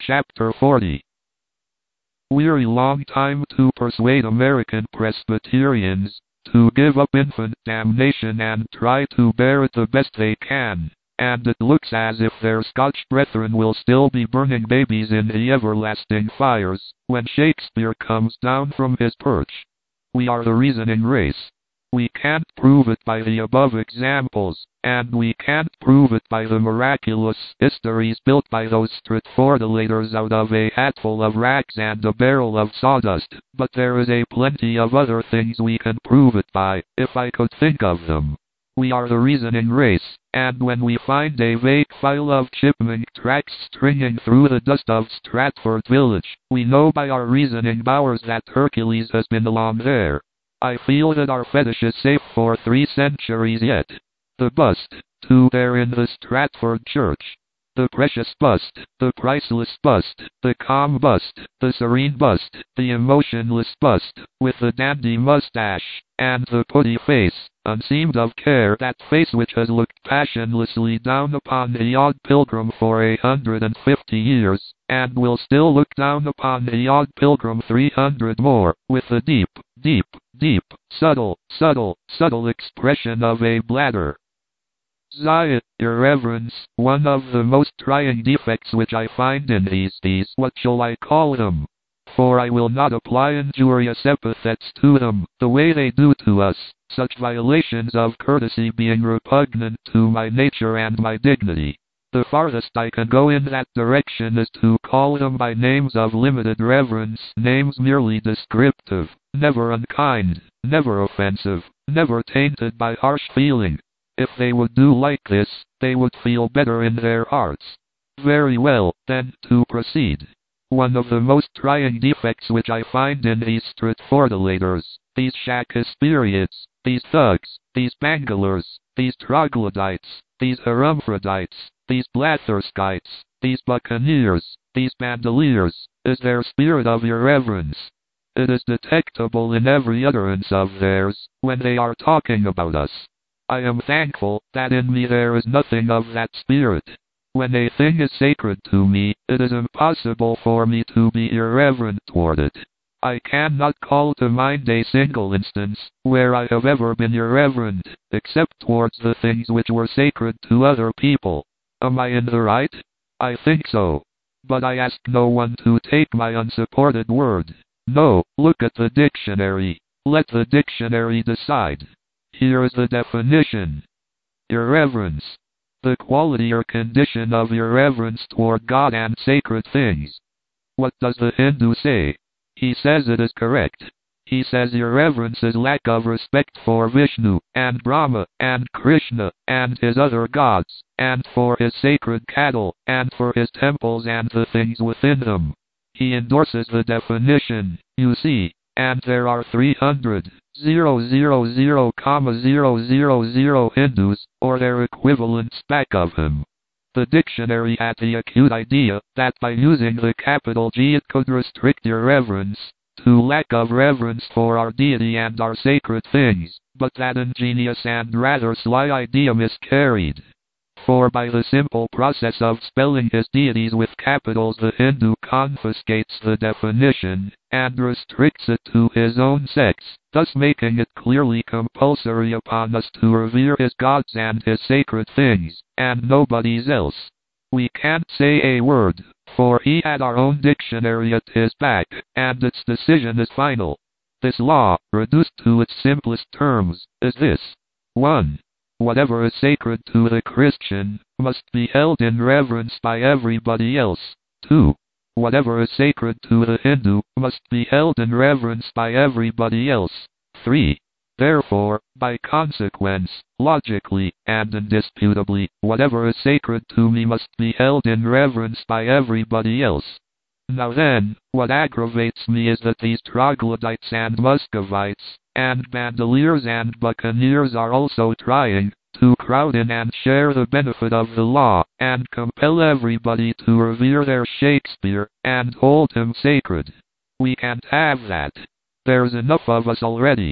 Chapter 40. Weary long time to persuade American Presbyterians to give up infant damnation and try to bear it the best they can, and it looks as if their Scotch brethren will still be burning babies in the everlasting fires, when Shakespeare comes down from his perch. We are the reasoning race. We can't prove it by the above examples, and we can't prove it by the miraculous histories built by those Stratfordilators out of a hatful of rags and a barrel of sawdust, but there is a plenty of other things we can prove it by, if I could think of them. We are the reasoning race, and when we find a vague file of chipmunk tracks stringing through the dust of Stratford village, we know by our reasoning powers that Hercules has been along there. I feel that our fetish is safe for 3 centuries yet. The bust, too, there in the Stratford church. The precious bust, the priceless bust, the calm bust, the serene bust, the emotionless bust, with the dandy mustache, and the putty face, unseamed of care, that face which has looked passionlessly down upon the odd pilgrim for 150 years, and will still look down upon the odd pilgrim 300 more, with the deep, subtle expression of a bladder. Ziot, irreverence, one of the most trying defects which I find in these, what shall I call them? For I will not apply injurious epithets to them, the way they do to us, such violations of courtesy being repugnant to my nature and my dignity. The farthest I can go in that direction is to call them by names of limited reverence, names merely descriptive, never unkind, never offensive, never tainted by harsh feeling. If they would do like this, they would feel better in their hearts. Very well, then, to proceed. One of the most trying defects which I find in these Stratfordilators, these Shakespeareites, these thugs, these Bangalores, these troglodytes, these hermaphrodites, these blatherskites, these buccaneers, these bandoliers, is their spirit of irreverence. It is detectable in every utterance of theirs, when they are talking about us. I am thankful that in me there is nothing of that spirit. When a thing is sacred to me, it is impossible for me to be irreverent toward it. I cannot call to mind a single instance where I have ever been irreverent, except towards the things which were sacred to other people. Am I in the right? I think so. But I ask no one to take my unsupported word. No, look at the dictionary. Let the dictionary decide. Here is the definition. Irreverence. The quality or condition of irreverence toward God and sacred things. What does the Hindu say? He says it is correct. He says irreverence is lack of respect for Vishnu, and Brahma, and Krishna, and his other gods, and for his sacred cattle, and for his temples and the things within them. He endorses the definition, you see, and there are 300,000,000 Hindus, or their equivalents, back of him. The dictionary had the acute idea that by using the capital G it could restrict irreverence to lack of reverence for our deity and our sacred things, but that ingenious and rather sly idea miscarried. For by the simple process of spelling his deities with capitals the Hindu confiscates the definition, and restricts it to his own sects, thus making it clearly compulsory upon us to revere his gods and his sacred things, and nobody's else. We can't say a word, for he had our own dictionary at his back, and its decision is final. This law, reduced to its simplest terms, is this. 1. Whatever is sacred to the Christian must be held in reverence by everybody else. 2. Whatever is sacred to the Hindu must be held in reverence by everybody else. 3. Therefore, by consequence, logically, and indisputably, whatever is sacred to me must be held in reverence by everybody else. Now then, what aggravates me is that these troglodytes and Muscovites, and bandoliers and buccaneers are also trying to crowd in and share the benefit of the law, and compel everybody to revere their Shakespeare, and hold him sacred. We can't have that. There's enough of us already.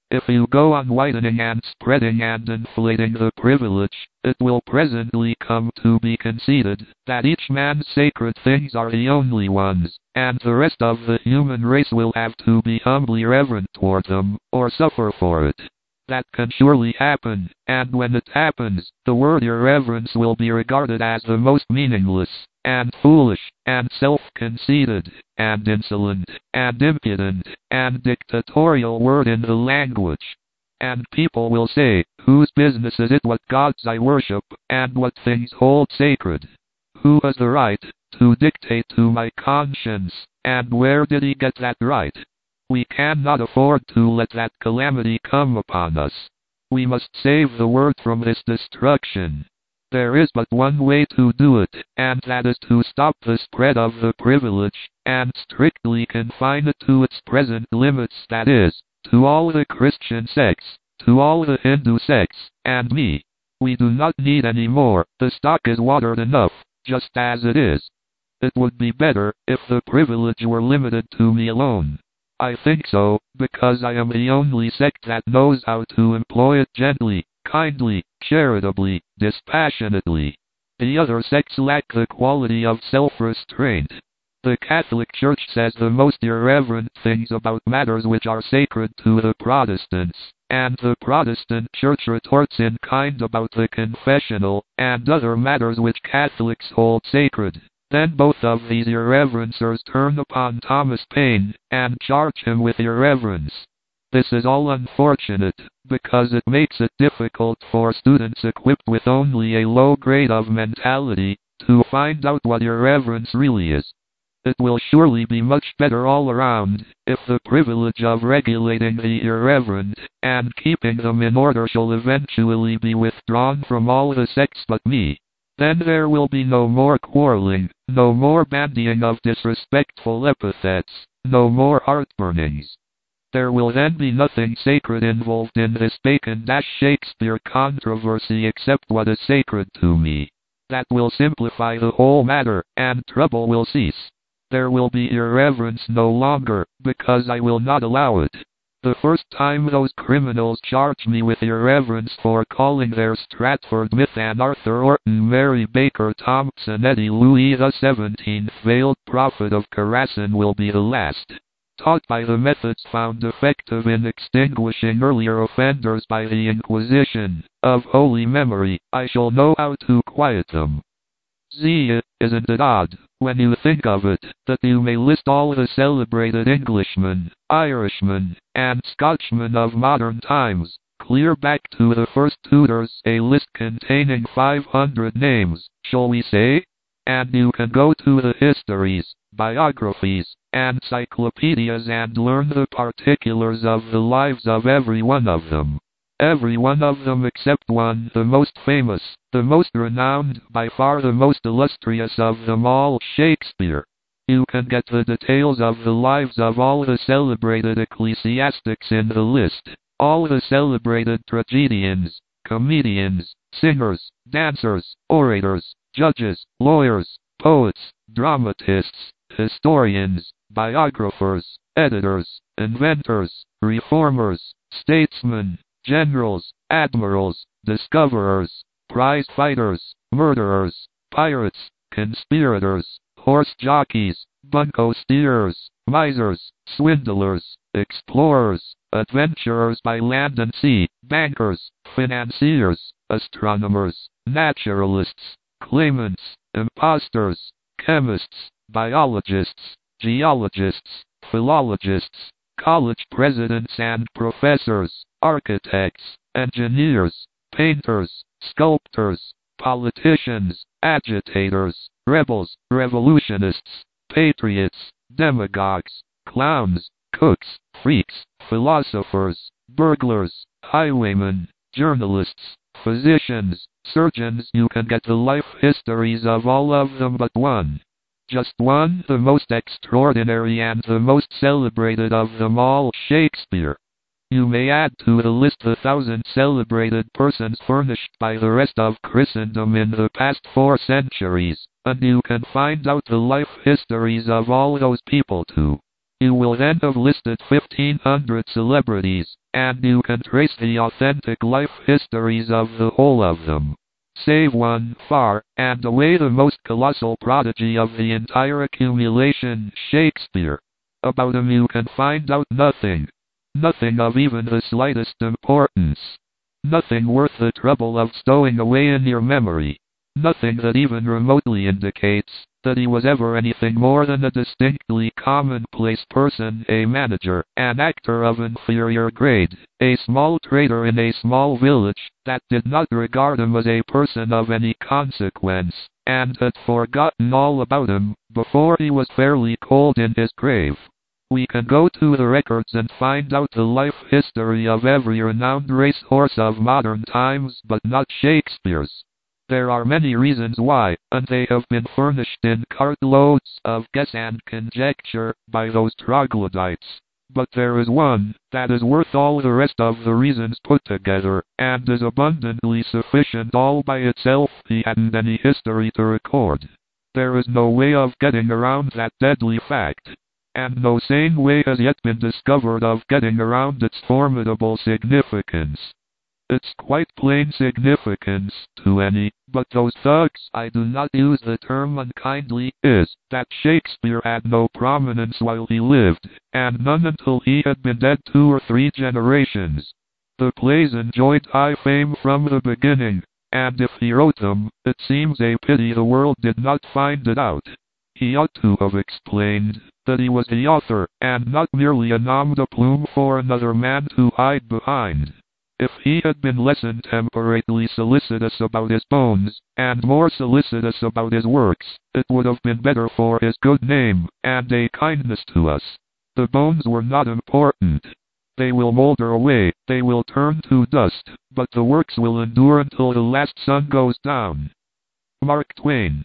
If you go on widening and spreading and inflating the privilege, it will presently come to be conceded that each man's sacred things are the only ones, and the rest of the human race will have to be humbly reverent toward them, or suffer for it. That can surely happen, and when it happens, the word irreverence will be regarded as the most meaningless, and foolish, and self-conceited, and insolent, and impudent, and dictatorial word in the language. And people will say, whose business is it what gods I worship, and what things hold sacred? Who has the right to dictate to my conscience, and where did he get that right? We cannot afford to let that calamity come upon us. We must save the word from this destruction. There is but one way to do it, and that is to stop the spread of the privilege, and strictly confine it to its present limits, that is, to all the Christian sects, to all the Hindu sects, and me. We do not need any more, the stock is watered enough, just as it is. It would be better if the privilege were limited to me alone. I think so, because I am the only sect that knows how to employ it gently, kindly, charitably, dispassionately. The other sects lack the quality of self-restraint. The Catholic Church says the most irreverent things about matters which are sacred to the Protestants, and the Protestant Church retorts in kind about the confessional and other matters which Catholics hold sacred. Then both of these irreverencers turn upon Thomas Paine, and charge him with irreverence. This is all unfortunate, because it makes it difficult for students equipped with only a low grade of mentality, to find out what irreverence really is. It will surely be much better all around, if the privilege of regulating the irreverent, and keeping them in order shall eventually be withdrawn from all the sects but me. Then there will be no more quarreling, no more bandying of disrespectful epithets, no more heartburnings. There will then be nothing sacred involved in this Bacon-Shakespeare controversy except what is sacred to me. That will simplify the whole matter, and trouble will cease. There will be irreverence no longer, because I will not allow it. The first time those criminals charged me with irreverence for calling their Stratford myth and Arthur Orton Mary Baker Thompson Eddie Louis XVII veiled prophet of Karasin will be the last. Taught by the methods found effective in extinguishing earlier offenders by the Inquisition, of holy memory, I shall know how to quiet them. Isn't it odd, when you think of it, that you may list all the celebrated Englishmen, Irishmen, and Scotchmen of modern times, clear back to the first Tudors, a list containing 500 names, shall we say? And you can go to the histories, biographies, and encyclopedias and learn the particulars of the lives of every one of them. Every one of them except one, the most famous, the most renowned, by far the most illustrious of them all, Shakespeare. You can get the details of the lives of all the celebrated ecclesiastics in the list, all the celebrated tragedians, comedians, singers, dancers, orators, judges, lawyers, poets, dramatists, historians, biographers, editors, inventors, reformers, statesmen, generals, admirals, discoverers, prize fighters, murderers, pirates, conspirators, horse jockeys, bunco steerers, misers, swindlers, explorers, adventurers by land and sea, bankers, financiers, astronomers, naturalists, claimants, impostors, chemists, biologists, geologists, philologists, college presidents and professors, architects, engineers, painters, sculptors, politicians, agitators, rebels, revolutionists, patriots, demagogues, clowns, cooks, freaks, philosophers, burglars, highwaymen, journalists, physicians, surgeons. You can get the life histories of all of them but one. Just one, the most extraordinary and the most celebrated of them all, Shakespeare. You may add to the list the 1,000 celebrated persons furnished by the rest of Christendom in the past 4 centuries, and you can find out the life histories of all those people too. You will then have listed 1,500 celebrities, and you can trace the authentic life histories of the whole of them. Save one, far and away the most colossal prodigy of the entire accumulation, Shakespeare. About him you can find out nothing. Nothing of even the slightest importance. Nothing worth the trouble of stowing away in your memory. Nothing that even remotely indicates that he was ever anything more than a distinctly commonplace person, a manager, an actor of inferior grade, a small trader in a small village that did not regard him as a person of any consequence, and had forgotten all about him before he was fairly cold in his grave. We can go to the records and find out the life history of every renowned racehorse of modern times, but not Shakespeare's. There are many reasons why, and they have been furnished in cartloads of guess and conjecture by those troglodytes. But there is one that is worth all the rest of the reasons put together, and is abundantly sufficient all by itself. He hadn't any history to record. There is no way of getting around that deadly fact, and no sane way has yet been discovered of getting around its formidable significance. It's quite plain significance to any but those thugs, I do not use the term unkindly, is that Shakespeare had no prominence while he lived, and none until he had been dead 2 or 3 generations. The plays enjoyed high fame from the beginning, and if he wrote them, it seems a pity the world did not find it out. He ought to have explained that he was the author, and not merely a nom de plume for another man to hide behind. If he had been less intemperately solicitous about his bones, and more solicitous about his works, it would have been better for his good name, and a kindness to us. The bones were not important. They will molder away, they will turn to dust, but the works will endure until the last sun goes down. Mark Twain.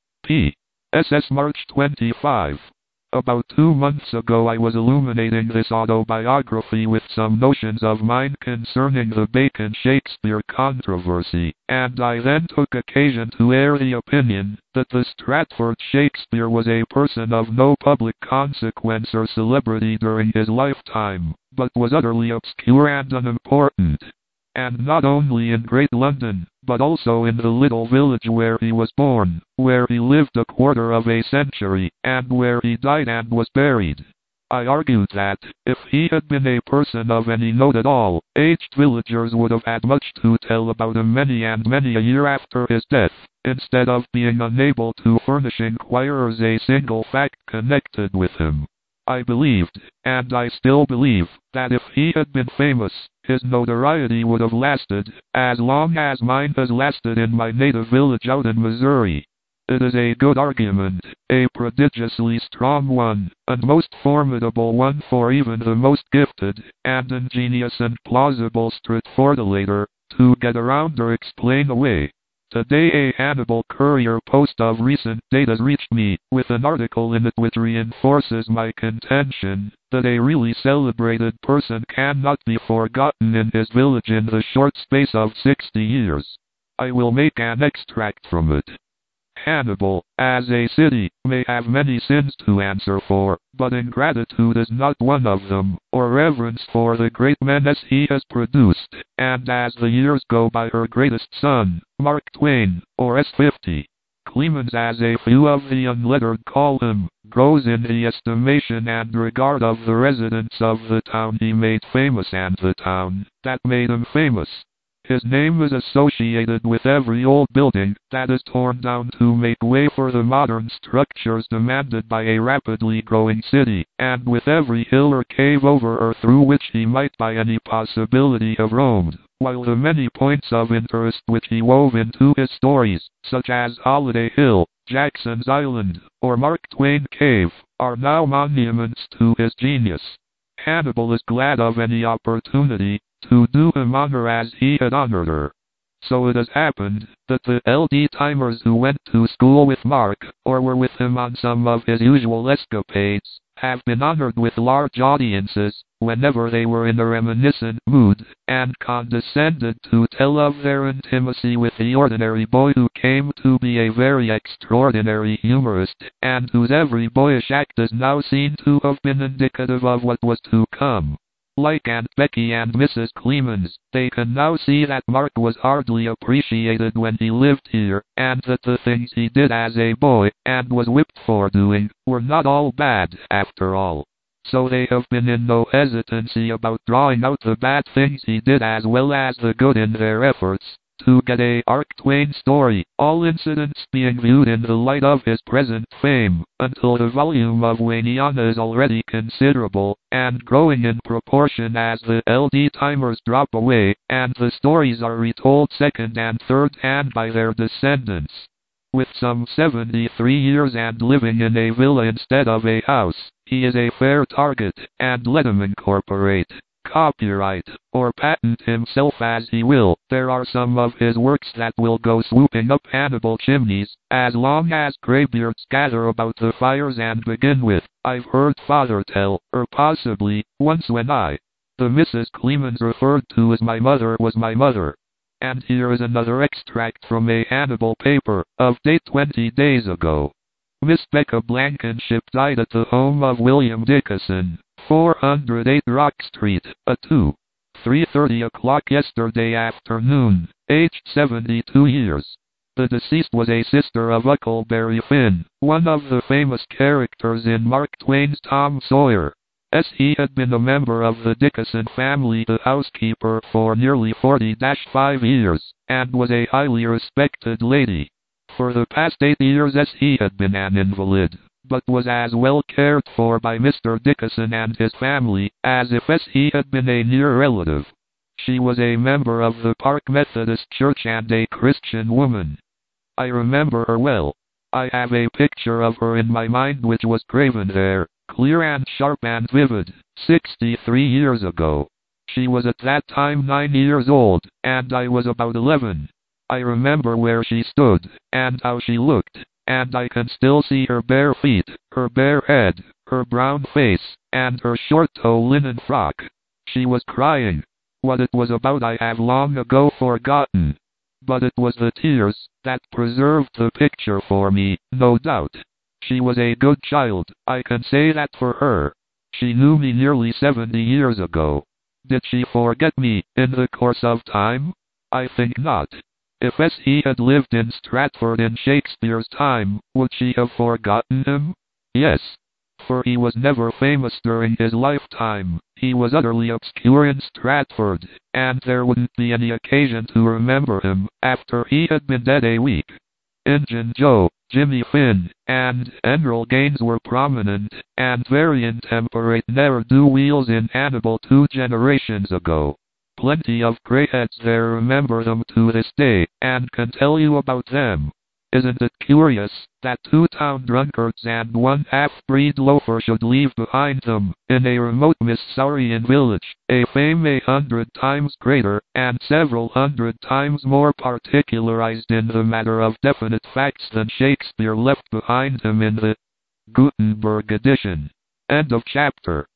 P. S.S. March 25. About 2 months ago I was illuminating this autobiography with some notions of mine concerning the Bacon-Shakespeare controversy, and I then took occasion to air the opinion that the Stratford Shakespeare was a person of no public consequence or celebrity during his lifetime, but was utterly obscure and unimportant. And not only in Great London, but also in the little village where he was born, where he lived a quarter of a century, and where he died and was buried. I argued that, if he had been a person of any note at all, aged villagers would have had much to tell about him many and many a year after his death, instead of being unable to furnish inquirers a single fact connected with him. I believed, and I still believe, that if he had been famous, his notoriety would have lasted as long as mine has lasted in my native village out in Missouri. It is a good argument, a prodigiously strong one, and most formidable one for even the most gifted, and ingenious and plausible Stratfordilator, to get around or explain away. Today a Hannibal Courier Post of recent date has reached me, with an article in it which reinforces my contention that a really celebrated person cannot be forgotten in his village in the short space of 60 years. I will make an extract from it. Hannibal, as a city, may have many sins to answer for, but ingratitude is not one of them, or reverence for the great menace he has produced, and as the years go by her greatest son, Mark Twain, or S50, Clemens as a few of the unlettered call him, grows in the estimation and regard of the residents of the town he made famous and the town that made him famous. His name is associated with every old building that is torn down to make way for the modern structures demanded by a rapidly growing city, and with every hill or cave over or through which he might by any possibility have roamed, while the many points of interest which he wove into his stories, such as Holiday Hill, Jackson's Island, or Mark Twain Cave, are now monuments to his genius. Hannibal is glad of any opportunity to do him honor as he had honored her. So it has happened that the LD timers who went to school with Mark, or were with him on some of his usual escapades, have been honored with large audiences whenever they were in a reminiscent mood, and condescended to tell of their intimacy with the ordinary boy who came to be a very extraordinary humorist, and whose every boyish act is now seen to have been indicative of what was to come. Like Aunt Becky and Mrs. Clemens, they can now see that Mark was hardly appreciated when he lived here, and that the things he did as a boy, and was whipped for doing, were not all bad, after all. So they have been in no hesitancy about drawing out the bad things he did as well as the good in their efforts to get a Mark Twain story, all incidents being viewed in the light of his present fame, until the volume of Wayniana is already considerable, and growing in proportion as the LD timers drop away, and the stories are retold second and third hand by their descendants. With some 73 years and living in a villa instead of a house, he is a fair target, and let him incorporate, copyright, or patent himself as he will, there are some of his works that will go swooping up Hannibal chimneys, as long as graybeards gather about the fires and begin with, "I've heard father tell," or possibly, "once when the Mrs. Clemens referred to as my mother was my mother." And here is another extract from a Hannibal paper, of date 20 days ago. Miss Becca Blankenship died at the home of William Dickason, 408 Rock Street, at 3:30 o'clock yesterday afternoon, aged 72 years. The deceased was a sister of Huckleberry Finn, one of the famous characters in Mark Twain's Tom Sawyer. He had been a member of the Dickason family, the housekeeper, for nearly 40-5 years, and was a highly respected lady. For the past 8 years he had been an invalid, but was as well cared for by Mr. Dickason and his family, as if he had been a near relative. She was a member of the Park Methodist Church and a Christian woman. I remember her well. I have a picture of her in my mind which was graven there, clear and sharp and vivid, 63 years ago. She was at that time 9 years old, and I was about 11. I remember where she stood, and how she looked, and I can still see her bare feet, her bare head, her brown face, and her short-toe linen frock. She was crying. What it was about I have long ago forgotten. But it was the tears that preserved the picture for me, no doubt. She was a good child, I can say that for her. She knew me nearly 70 years ago. Did she forget me, in the course of time? I think not. If he had lived in Stratford in Shakespeare's time, would she have forgotten him? Yes. For he was never famous during his lifetime. He was utterly obscure in Stratford, and there wouldn't be any occasion to remember him after he had been dead a week. Injun Joe, Jimmy Finn, and Enrol Gaines were prominent and very intemperate ne'er-do-weels in Hannibal 2 generations ago. Plenty of greyheads there remember them to this day, and can tell you about them. Isn't it curious that 2 town drunkards and 1 half-breed loafer should leave behind them, in a remote Missourian village, a fame 100 times greater, and several hundred times more particularized in the matter of definite facts than Shakespeare left behind him in the Gutenberg edition. End of chapter.